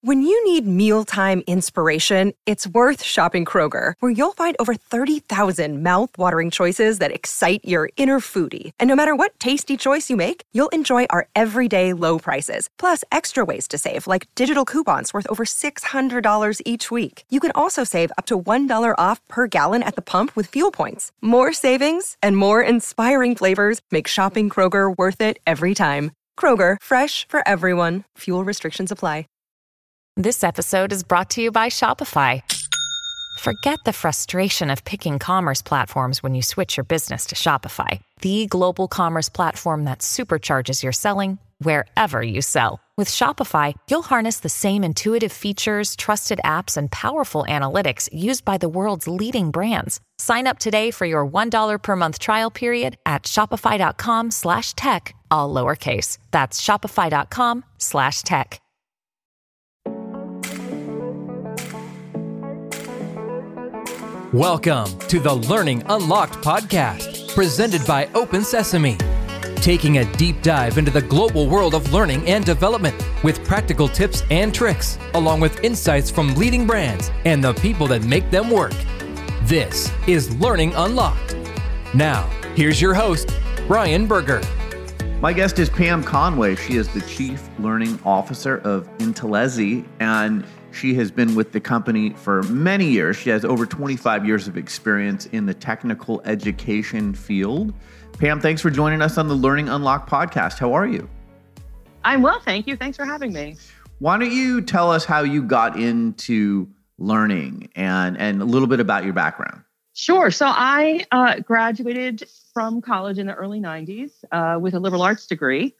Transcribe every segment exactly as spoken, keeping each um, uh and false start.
When you need mealtime inspiration, it's worth shopping Kroger, where you'll find over thirty thousand mouth-watering choices that excite your inner foodie. And no matter what tasty choice you make, you'll enjoy our everyday low prices, plus extra ways to save, like digital coupons worth over six hundred dollars each week. You can also save up to one dollar off per gallon at the pump with fuel points. More savings and more inspiring flavors make shopping Kroger worth it every time. Kroger, fresh for everyone. Fuel restrictions apply. This episode is brought to you by Shopify. Forget the frustration of picking commerce platforms when you switch your business to Shopify, the global commerce platform that supercharges your selling wherever you sell. With Shopify, you'll harness the same intuitive features, trusted apps, and powerful analytics used by the world's leading brands. Sign up today for your one dollar per month trial period at shopify.com slash tech, all lowercase. That's shopify.com slash tech. Welcome to the Learning Unlocked podcast, presented by Open Sesame. Taking a deep dive into the global world of learning and development with practical tips and tricks, along with insights from leading brands and the people that make them work. This is Learning Unlocked. Now, here's your host, Brian Berger. My guest is Pam Conway. She is the Chief Learning Officer of Intelezi, and she has been with the company for many years. She has over twenty-five years of experience in the technical education field. Pam, thanks for joining us on the Learning Unlocked podcast. How are you? I'm well, thank you. Thanks for having me. Why don't you tell us how you got into learning and, and a little bit about your background? Sure. So I uh, graduated from college in the early nineties uh, with a liberal arts degree.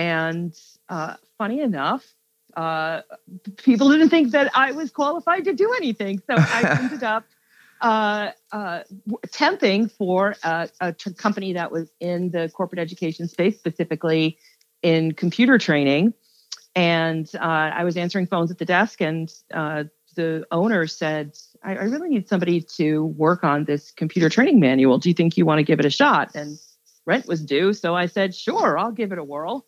And uh, funny enough, uh, people didn't think that I was qualified to do anything. So I ended up uh, uh, temping for a, a t- company that was in the corporate education space, specifically in computer training. And uh, I was answering phones at the desk, and uh, the owner said, I, I really need somebody to work on this computer training manual. Do you think you want to give it a shot? And rent was due. So I said, sure, I'll give it a whirl.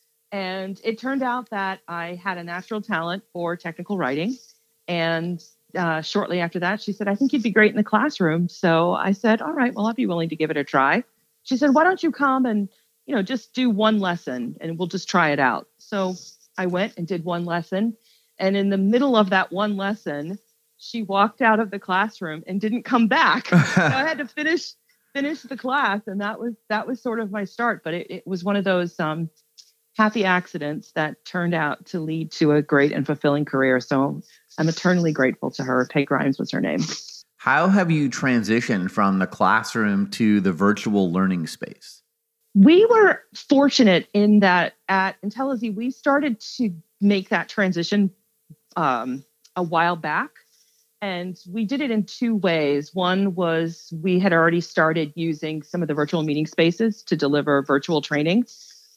And it turned out that I had a natural talent for technical writing. And uh, shortly after that, she said, I think you'd be great in the classroom. So I said, all right, well, I'll be willing to give it a try. She said, why don't you come and, you know, just do one lesson and we'll just try it out. So I went and did one lesson. And in the middle of that one lesson, she walked out of the classroom and didn't come back. So I had to finish finish the class. And that was that was sort of my start. But it, it was one of those um, happy accidents that turned out to lead to a great and fulfilling career. So I'm eternally grateful to her. Peg Grimes was her name. How have you transitioned from the classroom to the virtual learning space? We were fortunate in that at Intelezi, we started to make that transition um, a while back. And we did it in two ways. One was we had already started using some of the virtual meeting spaces to deliver virtual training.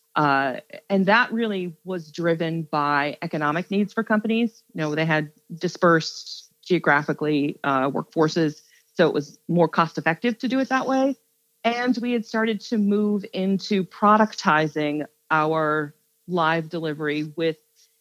Uh, and that really was driven by economic needs for companies. You know, they had dispersed geographically uh, workforces, so it was more cost effective to do it that way. And we had started to move into productizing our live delivery with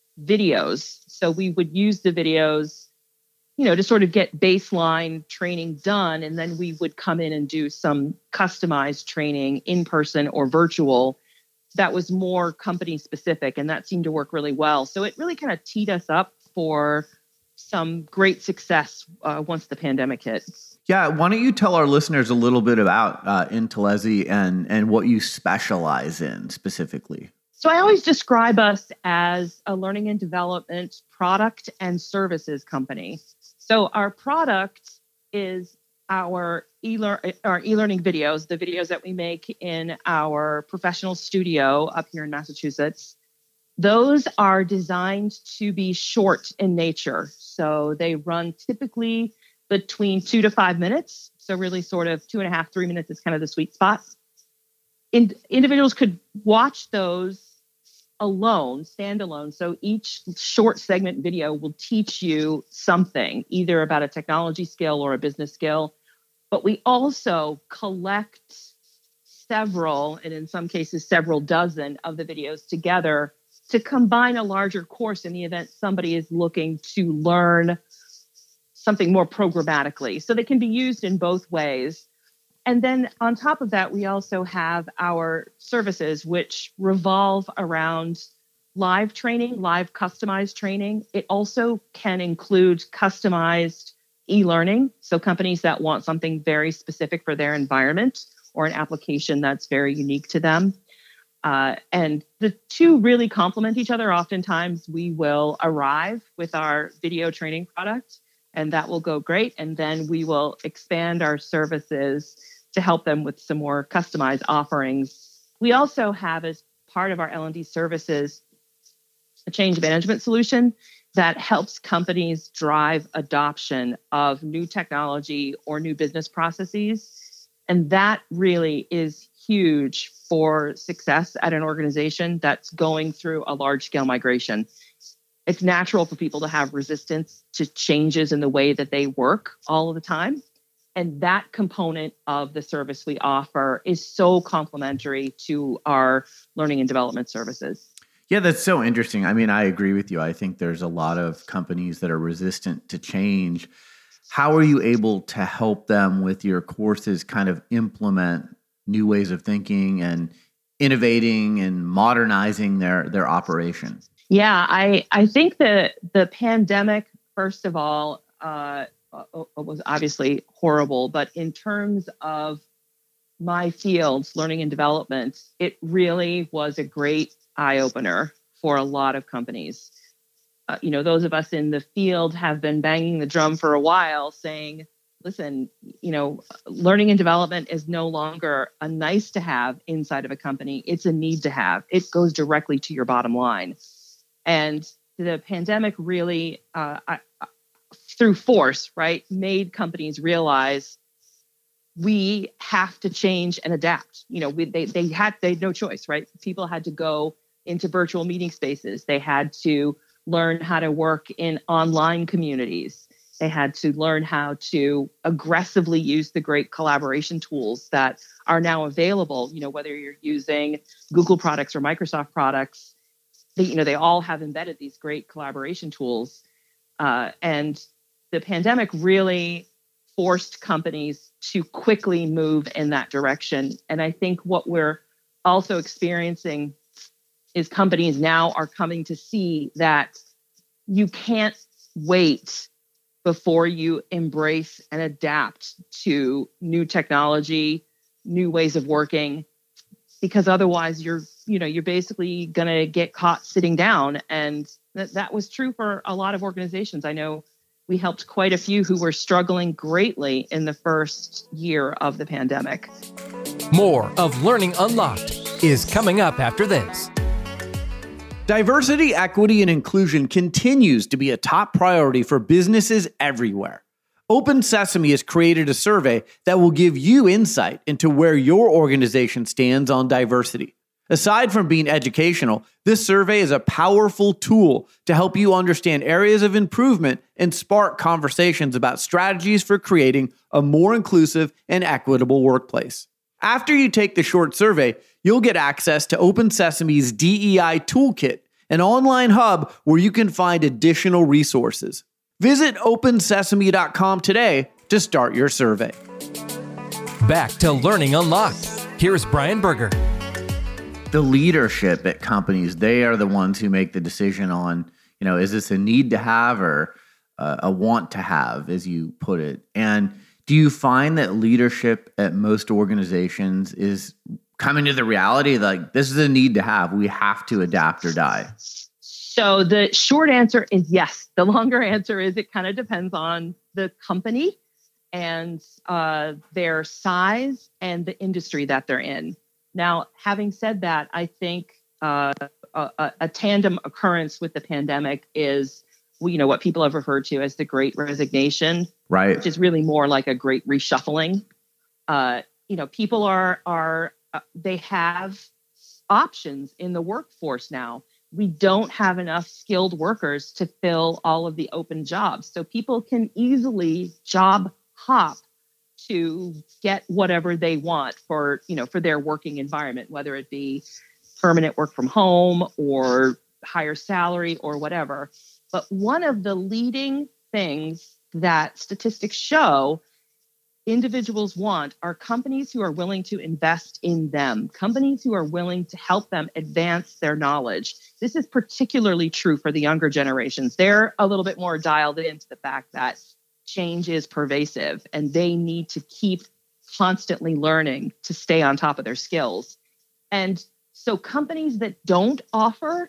videos. So we would use the videos, you know, to sort of get baseline training done. And then we would come in and do some customized training in person or virtual that was more company specific. And that seemed to work really well. So it really kind of teed us up for some great success uh, once the pandemic hit. Yeah, why don't you tell our listeners a little bit about uh, Intelezi and, and what you specialize in specifically? So I always describe us as a learning and development product and services company. So our product is our e-learn, our e-learning videos, the videos that we make in our professional studio up here in Massachusetts. Those are designed to be short in nature. So they run typically between two to five minutes. So really sort of two and a half, three minutes is kind of the sweet spot. In, individuals could watch those alone, standalone. So each short segment video will teach you something, either about a technology skill or a business skill. But we also collect several, and in some cases, several dozen of the videos together to combine a larger course in the event somebody is looking to learn something more programmatically. So they can be used in both ways. And then on top of that, we also have our services, which revolve around live training, live customized training. It also can include customized e-learning. So companies that want something very specific for their environment or an application that's very unique to them. Uh, and the two really complement each other. Oftentimes we will arrive with our video training product, and that will go great. And then we will expand our services to help them with some more customized offerings. We also have, as part of our L and D services, a change management solution that helps companies drive adoption of new technology or new business processes. And that really is huge for success at an organization that's going through a large-scale migration. It's natural for people to have resistance to changes in the way that they work all of the time. And that component of the service we offer is so complementary to our learning and development services. Yeah, that's so interesting. I mean, I agree with you. I think there's a lot of companies that are resistant to change. How are you able to help them with your courses kind of implement new ways of thinking and innovating and modernizing their, their operation? Yeah, I, I think that the pandemic, first of all, uh, was obviously horrible. But in terms of my field, learning and development, it really was a great eye-opener for a lot of companies. Uh, you know, those of us in the field have been banging the drum for a while saying, listen, you know, learning and development is no longer a nice to have inside of a company. It's a need to have. It goes directly to your bottom line. And the pandemic really, uh, I, through force, right, made companies realize we have to change and adapt. You know, we, they they had they had no choice, right? People had to go into virtual meeting spaces. They had to learn how to work in online communities. They had to learn how to aggressively use the great collaboration tools that are now available. You know, whether you're using Google products or Microsoft products, they, you know, they all have embedded these great collaboration tools. Uh, and the pandemic really forced companies to quickly move in that direction. And I think what we're also experiencing is companies now are coming to see that you can't wait before you embrace and adapt to new technology, new ways of working, because otherwise you're, you know, you're basically going to get caught sitting down. And that, that was true for a lot of organizations. I know we helped quite a few who were struggling greatly in the first year of the pandemic. More of Learning Unlocked is coming up after this. Diversity, equity, and inclusion continues to be a top priority for businesses everywhere. Open Sesame has created a survey that will give you insight into where your organization stands on diversity. Aside from being educational, this survey is a powerful tool to help you understand areas of improvement and spark conversations about strategies for creating a more inclusive and equitable workplace. After you take the short survey, you'll get access to Open Sesame's D E I Toolkit, an online hub where you can find additional resources. Visit open sesame dot com today to start your survey. Back to Learning Unlocked. Here's Brian Berger. The leadership at companies, they are the ones who make the decision on, you know, is this a need to have or uh, a want to have, as you put it. And do you find that leadership at most organizations is coming to the reality like this is a need to have, we have to adapt or die? So the short answer is yes. The longer answer is it kind of depends on the company and uh, their size and the industry that they're in. Now, having said that, I think uh, a, a tandem occurrence with the pandemic is, you know, what people have referred to as the Great Resignation, right? Which is really more like a great reshuffling. Uh, you know, people are are uh, they have options in the workforce now. We don't have enough skilled workers to fill all of the open jobs, so people can easily job hop to get whatever they want for, you know, for their working environment, whether it be permanent work from home or higher salary or whatever. But one of the leading things that statistics show individuals want are companies who are willing to invest in them, companies who are willing to help them advance their knowledge. This is particularly true for the younger generations. They're a little bit more dialed into the fact that change is pervasive and they need to keep constantly learning to stay on top of their skills. And so companies that don't offer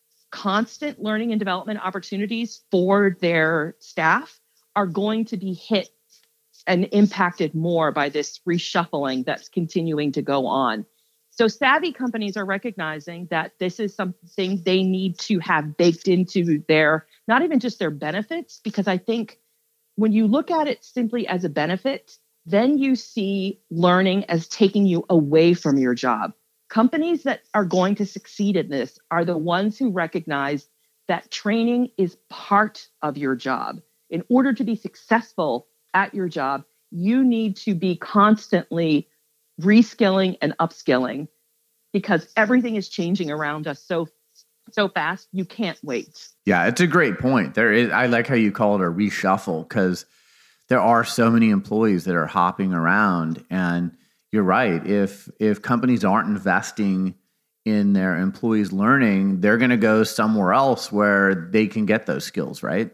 constant learning and development opportunities for their staff are going to be hit and impacted more by this reshuffling that's continuing to go on. So savvy companies are recognizing that this is something they need to have baked into their, not even just their benefits, because I think when you look at it simply as a benefit, then you see learning as taking you away from your job. Companies that are going to succeed in this are the ones who recognize that training is part of your job. In order to be successful at your job, you need to be constantly reskilling and upskilling because everything is changing around us so so fast, you can't wait. Yeah, it's a great point. There is, I like how you call it a reshuffle because there are so many employees that are hopping around, and you're right. If if companies aren't investing in their employees' learning, they're going to go somewhere else where they can get those skills, right?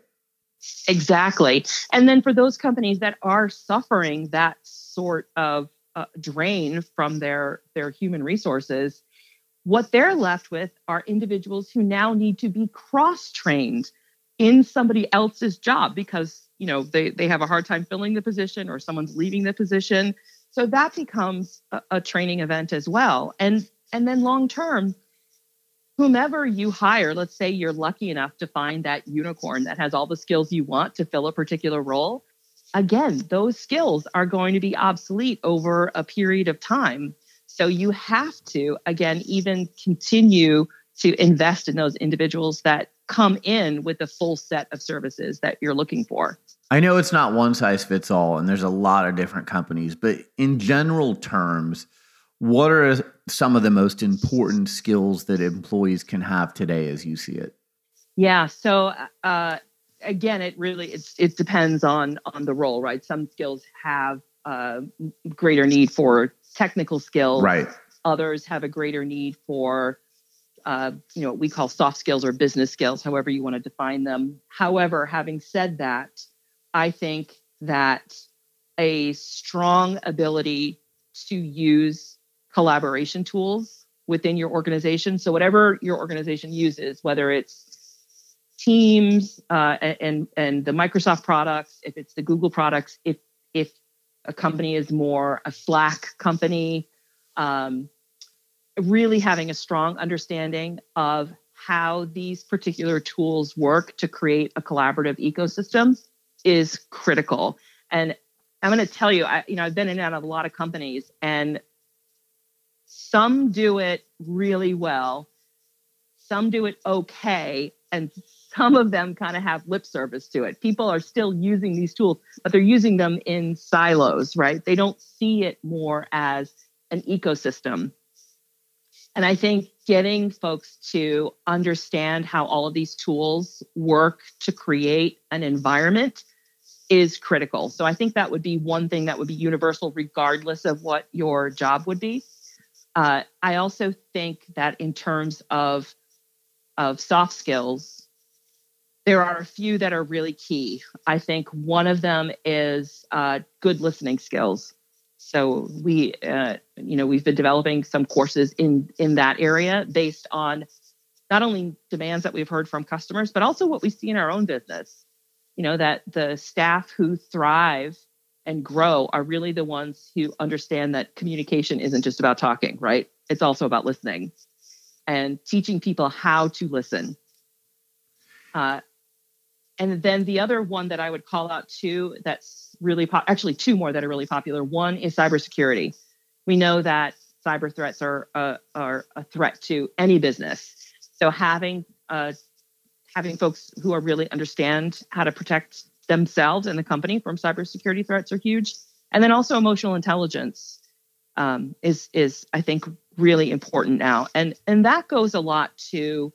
Exactly. And then for those companies that are suffering that sort of uh, drain from their, their human resources, what they're left with are individuals who now need to be cross-trained in somebody else's job because, you know, they, they have a hard time filling the position or someone's leaving the position. So that becomes a, a training event as well. And, and then long-term, whomever you hire, let's say you're lucky enough to find that unicorn that has all the skills you want to fill a particular role. Again, those skills are going to be obsolete over a period of time. So you have to, again, even continue to invest in those individuals that come in with the full set of services that you're looking for. I know it's not one size fits all, and there's a lot of different companies, but in general terms, what are some of the most important skills that employees can have today as you see it? Yeah. So uh, again, it really it's, it depends on on the role, right? Some skills have uh, greater need for technical skills. Right. Others have a greater need for uh, you know what we call soft skills or business skills, however you want to define them. However, having said that, I think that a strong ability to use collaboration tools within your organization. So whatever your organization uses, whether it's Teams uh, and and the Microsoft products, if it's the Google products, if if a company is more a Slack company, um, really having a strong understanding of how these particular tools work to create a collaborative ecosystem is critical. And I'm going to tell you, I, you know, I've been in and out of a lot of companies, and some do it really well. Some do it okay. And some of them kind of have lip service to it. People are still using these tools, but they're using them in silos, right? They don't see it more as an ecosystem. And I think getting folks to understand how all of these tools work to create an environment is critical. So I think that would be one thing that would be universal regardless of what your job would be. Uh, I also think that in terms of, of soft skills, there are a few that are really key. I think one of them is uh, good listening skills. So we, uh, you know, we've been developing some courses in in that area based on not only demands that we've heard from customers, but also what we see in our own business. You know, that the staff who thrive and grow are really the ones who understand that communication isn't just about talking, right? It's also about listening and teaching people how to listen. Uh, and then the other one that I would call out too, that's really, po- actually two more that are really popular. One is cybersecurity. We know that cyber threats are, uh, are a threat to any business. So having, uh, having folks who are really understand how to protect themselves and the company from cybersecurity threats are huge. And then also emotional intelligence um, is, is, I think, really important now. And, and that goes a lot to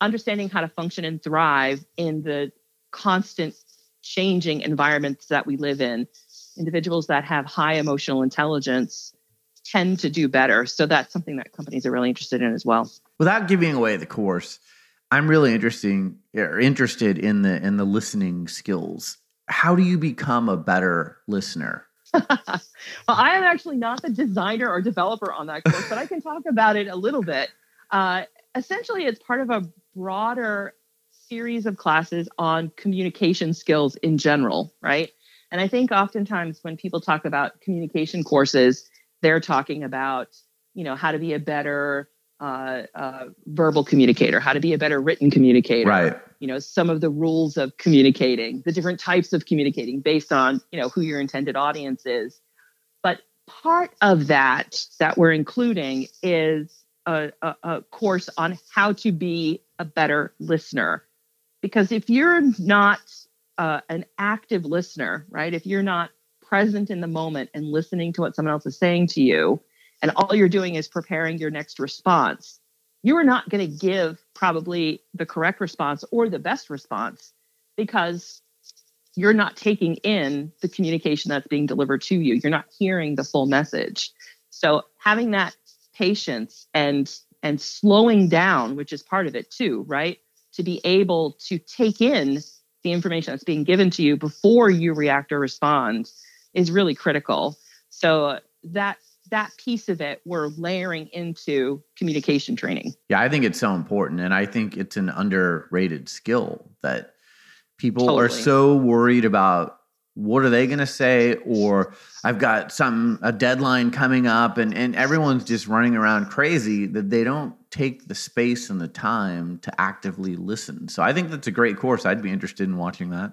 understanding how to function and thrive in the constant changing environments that we live in. Individuals that have high emotional intelligence tend to do better. So that's something that companies are really interested in as well. Without giving away the course, I'm really interesting or interested in the in the listening skills. How do you become a better listener? Well, I am actually not the designer or developer on that course, but I can talk about it a little bit. Uh, essentially, it's part of a broader series of classes on communication skills in general, right? And I think oftentimes when people talk about communication courses, they're talking about, you know, how to be a better uh, uh, verbal communicator, how to be a better written communicator, right? You know, some of the rules of communicating, the different types of communicating based on, you know, who your intended audience is. But part of that that we're including is a, a, a course on how to be a better listener. Because if you're not uh, an active listener, right, if you're not present in the moment and listening to what someone else is saying to you, and all you're doing is preparing your next response, you are not going to give probably the correct response or the best response because you're not taking in the communication that's being delivered to you. You're not hearing the full message. So having that patience and and slowing down, which is part of it too, right? To be able to take in the information that's being given to you before you react or respond is really critical. So that that piece of it, we're layering into communication training. Yeah, I think it's so important. And I think it's an underrated skill that people Totally. are so worried about. What are they going to say? Or I've got some, a deadline coming up, and, and everyone's just running around crazy that they don't take the space and the time to actively listen. So I think that's a great course. I'd be interested in watching that.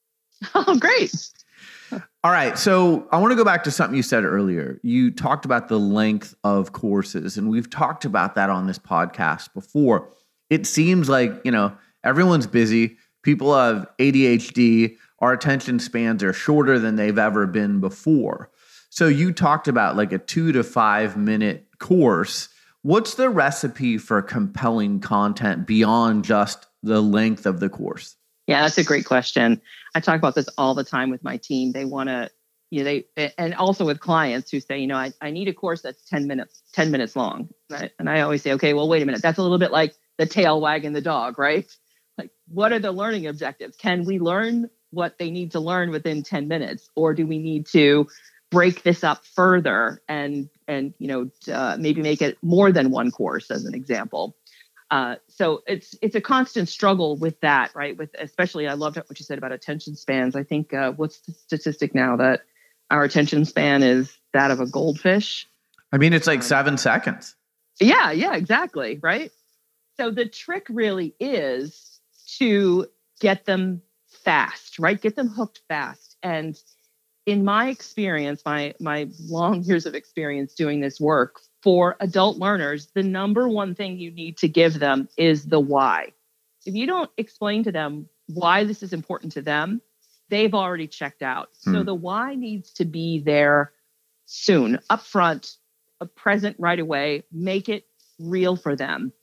Oh, great. All right. So I want to go back to something you said earlier. You talked about the length of courses, and we've talked about that on this podcast before. It seems like, you know, everyone's busy. People have A D H D. Our attention spans are shorter than they've ever been before. So you talked about like a two to five minute course. What's the recipe for compelling content beyond just the length of the course? Yeah, that's a great question. I talk about this all the time with my team. They want to, you know, they, and also with clients who say, you know, I, I need a course that's ten minutes, ten minutes long. Right? And I always say, okay, well, wait a minute. That's a little bit like the tail wagging the dog, right? Like, what are the learning objectives? Can we learn what they need to learn within ten minutes? Or do we need to break this up further and, and you know, uh, maybe make it more than one course as an example? Uh, so it's it's a constant struggle with that, right? With especially, I loved what you said about attention spans. I think uh, what's the statistic now that our attention span is that of a goldfish? I mean, it's like um, seven seconds. Yeah, yeah, exactly, right? So the trick really is to get them fast, right? Get them hooked fast. And in my experience, my my long years of experience doing this work, for adult learners, the number one thing you need to give them is the why. If you don't explain to them why this is important to them, they've already checked out. Hmm. So the why needs to be there soon, upfront, present right away, make it real for them.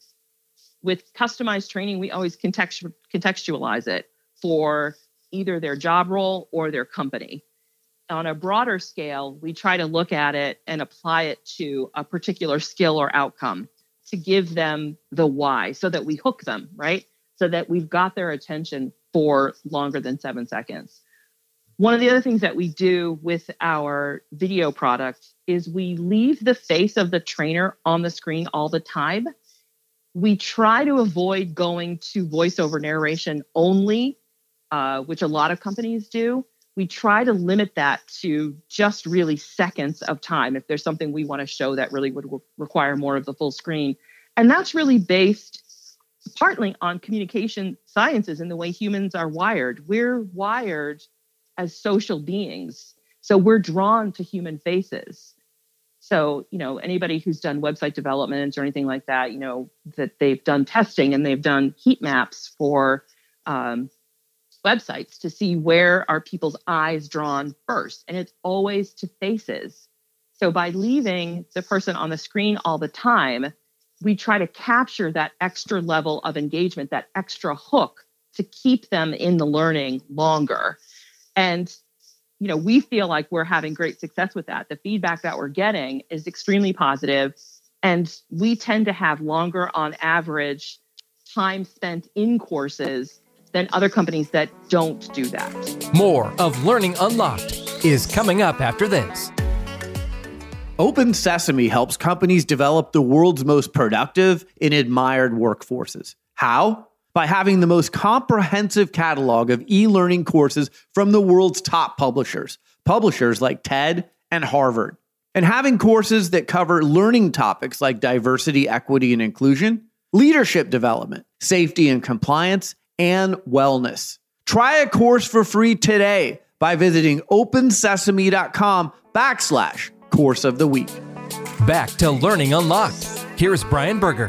With customized training, we always contextu- contextualize it for either their job role or their company. On a broader scale, we try to look at it and apply it to a particular skill or outcome to give them the why so that we hook them, right? So that we've got their attention for longer than seven seconds. One of the other things that we do with our video product is we leave the face of the trainer on the screen all the time. We try to avoid going to voiceover narration only, uh, which a lot of companies do. We try to limit that to just really seconds of time if there's something we want to show that really would re- require more of the full screen. And that's really based partly on communication sciences and the way humans are wired. We're wired as social beings. So we're drawn to human faces. So, you know, anybody who's done website development or anything like that, you know, that they've done testing and they've done heat maps for um, websites to see where are people's eyes drawn first. And it's always to faces. So by leaving the person on the screen all the time, we try to capture that extra level of engagement, that extra hook to keep them in the learning longer. And, you know, we feel like we're having great success with that. The feedback that we're getting is extremely positive, and we tend to have longer on average time spent in courses than other companies that don't do that. More of Learning Unlocked is coming up after this. Open Sesame helps companies develop the world's most productive and admired workforces. How? By having the most comprehensive catalog of e-learning courses from the world's top publishers, publishers like TED and Harvard, and having courses that cover learning topics like diversity, equity, and inclusion, leadership development, safety and compliance, and wellness. Try a course for free today by visiting opensesame.com backslash course of the week. Back to Learning Unlocked. Here's Brian Berger.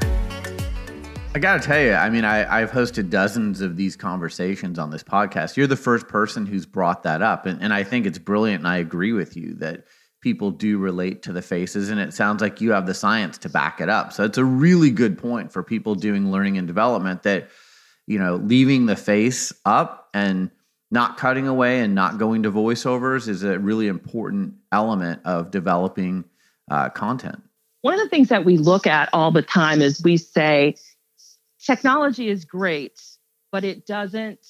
I got to tell you, I mean, I, I've hosted dozens of these conversations on this podcast. You're the first person who's brought that up. And, and I think it's brilliant. And I agree with you that people do relate to the faces. And it sounds like you have the science to back it up. So it's a really good point for people doing learning and development that, you know, leaving the face up and not cutting away and not going to voiceovers is a really important element of developing uh, content. One of the things that we look at all the time is we say, technology is great, but it doesn't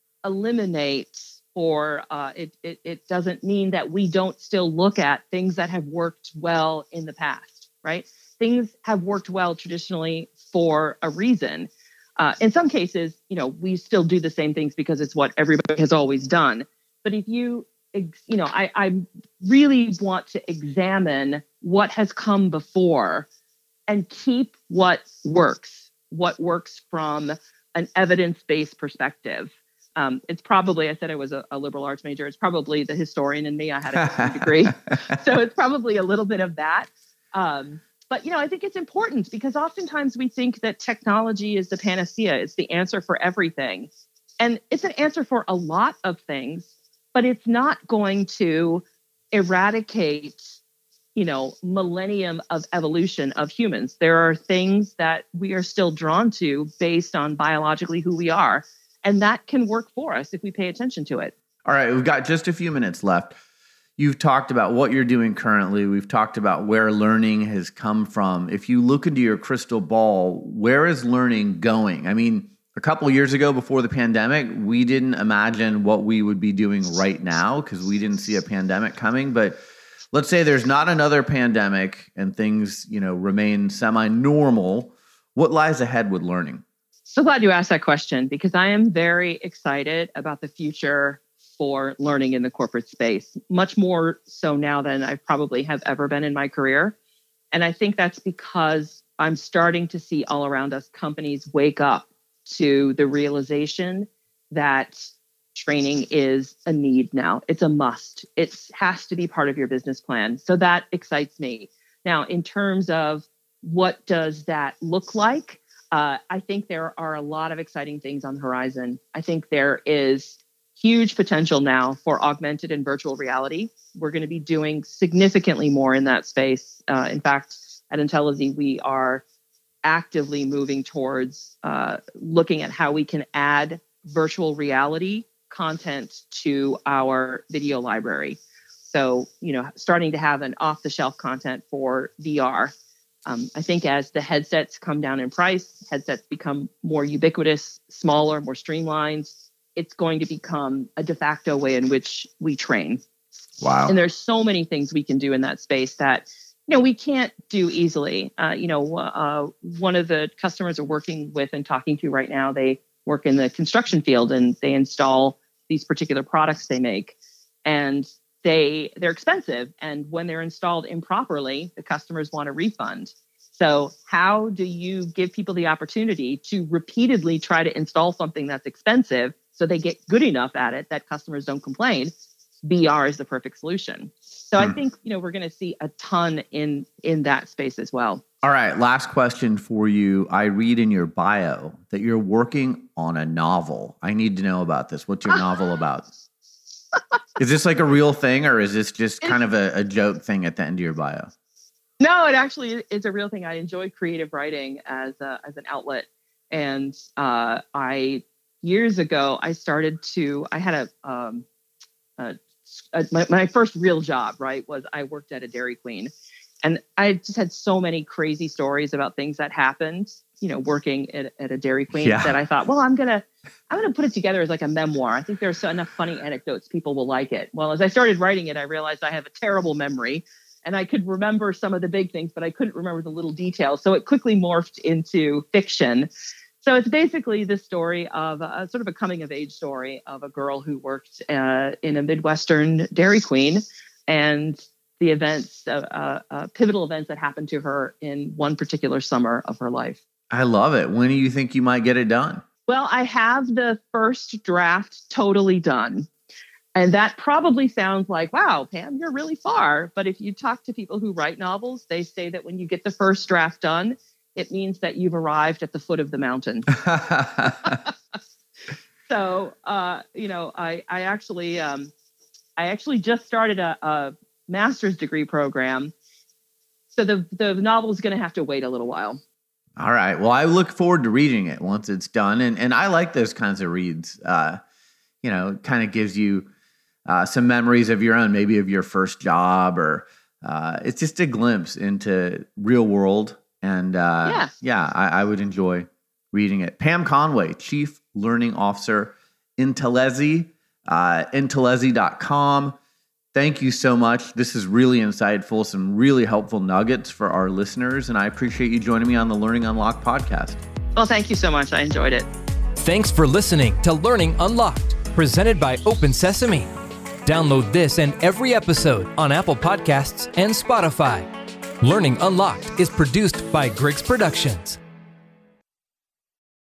eliminate or uh, it, it it doesn't mean that we don't still look at things that have worked well in the past, right? Things have worked well traditionally for a reason. Uh, in some cases, you know, we still do the same things because it's what everybody has always done. But if you, you know, I, I really want to examine what has come before and keep what works. What works from an evidence-based perspective. Um, it's probably, I said I was a, a liberal arts major. It's probably the historian in me. I had a history degree. So it's probably a little bit of that. Um, but, you know, I think it's important because oftentimes we think that technology is the panacea. It's the answer for everything. And it's an answer for a lot of things, but it's not going to eradicate you know, millennium of evolution of humans. There are things that we are still drawn to based on biologically who we are. And that can work for us if we pay attention to it. All right, we've got just a few minutes left. You've talked about what you're doing currently. We've talked about where learning has come from. If you look into your crystal ball, where is learning going? I mean, a couple of years ago before the pandemic, we didn't imagine what we would be doing right now because we didn't see a pandemic coming. But let's say there's not another pandemic and things, you know, remain semi-normal. What lies ahead with learning? So glad you asked that question because I am very excited about the future for learning in the corporate space, much more so now than I probably have ever been in my career. And I think that's because I'm starting to see all around us companies wake up to the realization that training is a need now. It's a must. It has to be part of your business plan. So that excites me. Now, in terms of what does that look like, uh, I think there are a lot of exciting things on the horizon. I think there is huge potential now for augmented and virtual reality. We're going to be doing significantly more in that space. Uh, in fact, at Intellizy, we are actively moving towards uh, looking at how we can add virtual reality content to our video library. So, you know, starting to have an off-the-shelf content for V R. Um, I think as the headsets come down in price, headsets become more ubiquitous, smaller, more streamlined, it's going to become a de facto way in which we train. Wow. And there's so many things we can do in that space that, you know, we can't do easily. Uh, you know, uh, one of the customers we're working with and talking to right now, they work in the construction field and they install these particular products they make. And they, they're expensive. And when they're installed improperly, the customers want a refund. So how do you give people the opportunity to repeatedly try to install something that's expensive so they get good enough at it that customers don't complain? V R is the perfect solution. So hmm. I think, you know, we're going to see a ton in in that space as well. All right, last question for you. I read in your bio that you're working on a novel. I need to know about this. What's your novel about? Is this like a real thing or is this just kind of a, a joke thing at the end of your bio? No, it actually is a real thing. I enjoy creative writing as a, as an outlet. And uh, I, years ago, I started to, I had a, um, a, a my, my first real job, right, was I worked at a Dairy Queen. And I just had so many crazy stories about things that happened, you know, working at, at a Dairy Queen yeah. that I thought, well, I'm going to, I'm going to put it together as like a memoir. I think there's enough funny anecdotes. People will like it. Well, as I started writing it, I realized I have a terrible memory and I could remember some of the big things, but I couldn't remember the little details. So it quickly morphed into fiction. So it's basically the story of a sort of a coming of age story of a girl who worked uh, in a Midwestern Dairy Queen and the events, uh, uh, uh, pivotal events that happened to her in one particular summer of her life. I love it. When do you think you might get it done? Well, I have the first draft totally done. And that probably sounds like, wow, Pam, you're really far. But if you talk to people who write novels, they say that when you get the first draft done, it means that you've arrived at the foot of the mountain. So, uh, you know, I, I actually, um, I actually just started a, a master's degree program. So the, the novel is going to have to wait a little while. All right. Well, I look forward to reading it once it's done. And, and I like those kinds of reads. Uh, you know, it kind of gives you uh, some memories of your own, maybe of your first job, or uh, it's just a glimpse into real world. And uh, yeah, yeah I, I would enjoy reading it. Pam Conway, Chief Learning Officer, Intelezi, uh, Intelezi dot com. Thank you so much. This is really insightful, some really helpful nuggets for our listeners, and I appreciate you joining me on the Learning Unlocked podcast. Well, thank you so much. I enjoyed it. Thanks for listening to Learning Unlocked, presented by Open Sesame. Download this and every episode on Apple Podcasts and Spotify. Learning Unlocked is produced by Griggs Productions.